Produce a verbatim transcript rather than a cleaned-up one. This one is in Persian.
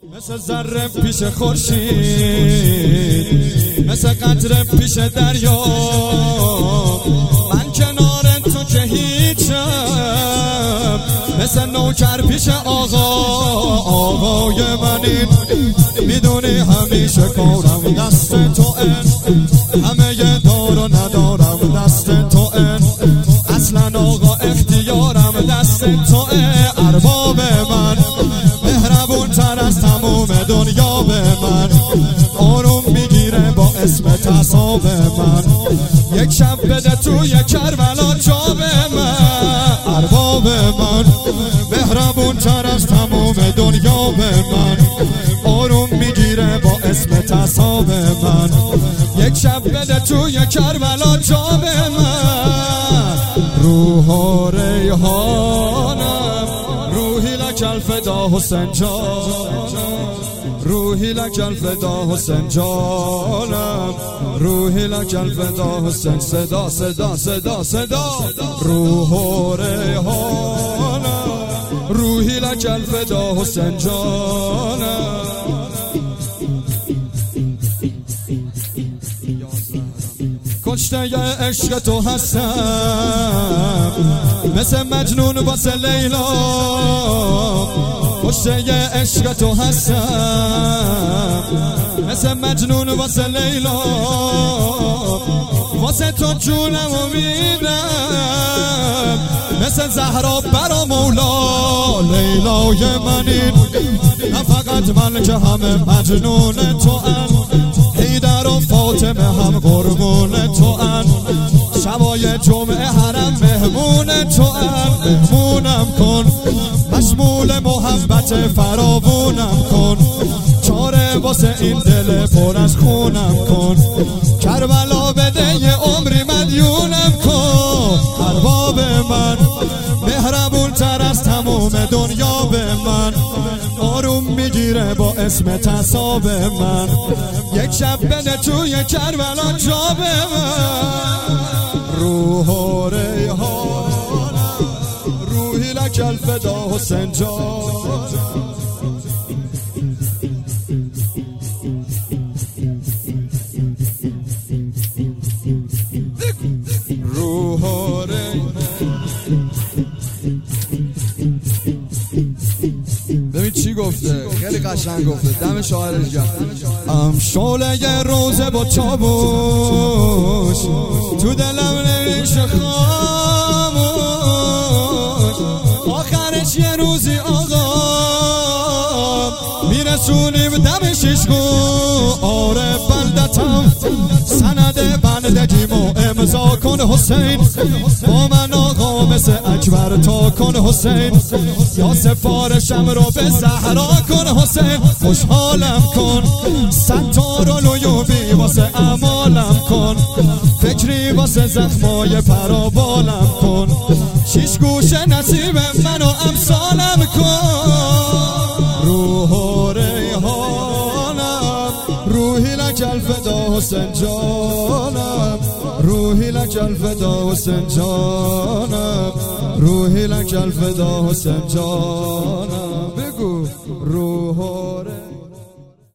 مثل ذره پیش خورشید، مثل قطره پیش دریا، من کنار تو که هیچم، مثل نوکر پیش آقا. آقای منی میدونی همیشه کارم دست تو ان، همه ی دار و ندارم دست تو ان، اصلا آقا اختیارم دست تو ان. ارباب من مهربون تر از تموم دنیا به من، آروم میگیره با اسم تصاب من، یک شب بده توی کربلا جا به من. ارباب من مهربون تر از تموم دنیا به من، آروم میگیره با اسم تصاب من، یک شب بده توی کربلا جا به من. روح و ریحانم روحی لک الفدا حسین جانم، روحی لک الفدا حسین جانم، روحی لک الفدا حسین. صدا صدا صدا صدا. روح و ریحانم روحی لک الفدا حسین جانم. کشته ی عشق تو هستم، مثل مجنون واسه لیلا، کشته ی عشق تو هستم، مثل مجنون واسه لیلا، واسه تو جونمو میدم، مثل زهرا برا مولا. لیلای منی نه فقط من که همه مجنون تو ان، حیدر و فاطمه هم قربون تو ان، شبای جمعه حرم مهمون تو ان. مهمونم کن مشمول محبت فراوونم کن، چاره واسه این دل پر از خونم کن، کربلا بده یه عمری مدیونم کن. ارباب من مهربون تر از تموم دنیا به من، آروم میگیره با اسم تصاب من، یک شب بده توی کربلا جا به من. روح و ریحانم روحی لک الفدا حسین جان. روح و ببین چی گفته، خیلی قشنگ گفته، دم شاعرش گرد. ام شعله ی روزه با چابوش، تو دلم نمیشه خاموش، آخرش یه روزی آقا میرسونیم دم شیشگو. آره بلدتم سند بندگیمو امضا کن حسین، با من آقا مثل اکبر تا کن حسین، یا سفارشم رو به زهرا کن حسین. خوشحالم کن ستار و لیوبی واسه اعمالم کن، فکری واسه زخمای پرابالم کن، شیش گوشه نصیب من و امثالم کن. روح و ریحانم روحی لک الفدا حسین جانم، روحی لک الفدا حسین جانم، روحی لک الفدا حسین جانم. بگو روح و